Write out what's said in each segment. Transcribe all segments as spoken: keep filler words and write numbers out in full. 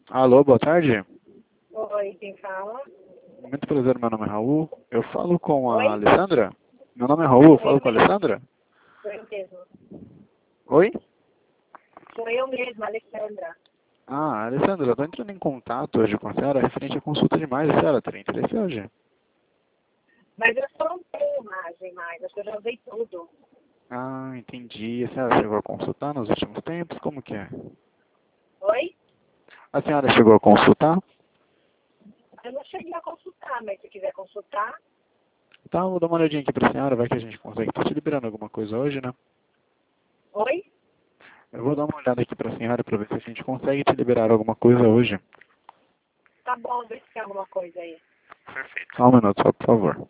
Alô, boa tarde. Oi, quem fala? Muito prazer, meu nome é Raul. Eu falo com a Oi? Alessandra? Meu nome é Raul, eu Sou falo eu com a mesmo. Alessandra? Sou eu mesmo. Oi? Sou eu mesma, Alexandra. Ah, Alessandra, eu estou entrando em contato hoje com a senhora referente à consulta de imagem. A senhora tem interesse hoje? Mas eu só não tenho imagem mais, acho que eu já usei tudo. Ah, entendi. A senhora chegou a consultar nos últimos tempos? Como que é? Oi? A senhora chegou a consultar? Eu não cheguei a consultar, mas se quiser consultar, Tá, vou dar uma olhadinha aqui pra senhora, vai que a gente consegue estar te liberando alguma coisa hoje, né? oi? Eu vou dar uma olhada aqui pra senhora pra ver se a gente consegue te liberar alguma coisa hoje. Tá bom, vê se tem alguma coisa aí. Perfeito. Só um minuto, só por favor.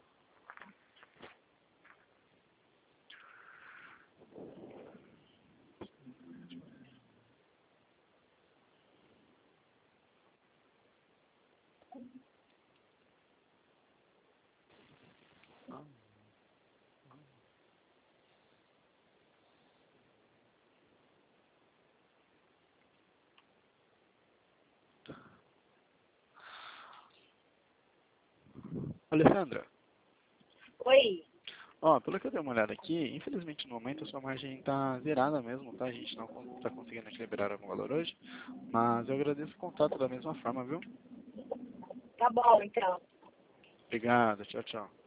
Alessandra, Oi? ó, pelo que eu dei uma olhada aqui, infelizmente no momento a sua margem tá zerada mesmo, tá? A gente não tá conseguindo te liberar algum valor hoje, mas eu agradeço o contato da mesma forma, viu? Tá bom, então. Obrigado, tchau, tchau.